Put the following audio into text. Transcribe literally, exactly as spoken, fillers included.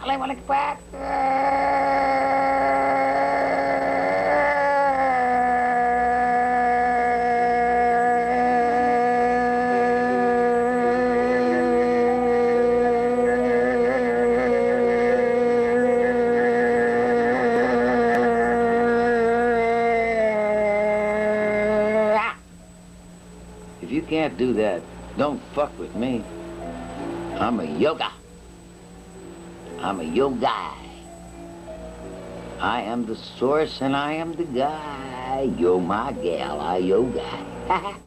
If you can't do that, don't fuck with me. I'm a yoga. I'm a yogi. I am the source and I am the guy. Yo, my gal, I yoga.